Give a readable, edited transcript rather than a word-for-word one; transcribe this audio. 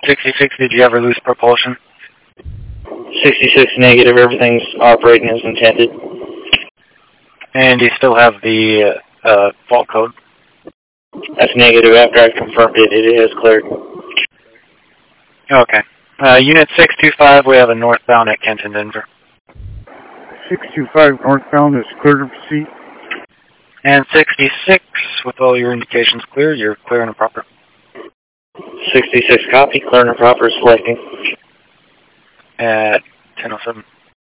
66, did you ever lose propulsion? 66 negative, everything's operating as intended. And do you still have the fault code? That's negative. After I confirmed it, it has cleared. Okay. Unit 625, we have a northbound at Kenton, Denver. 625 northbound is clear to proceed. And 66, with all your indications clear, you're clear and proper. 66 copy, clear and proper, selecting. At 10:07.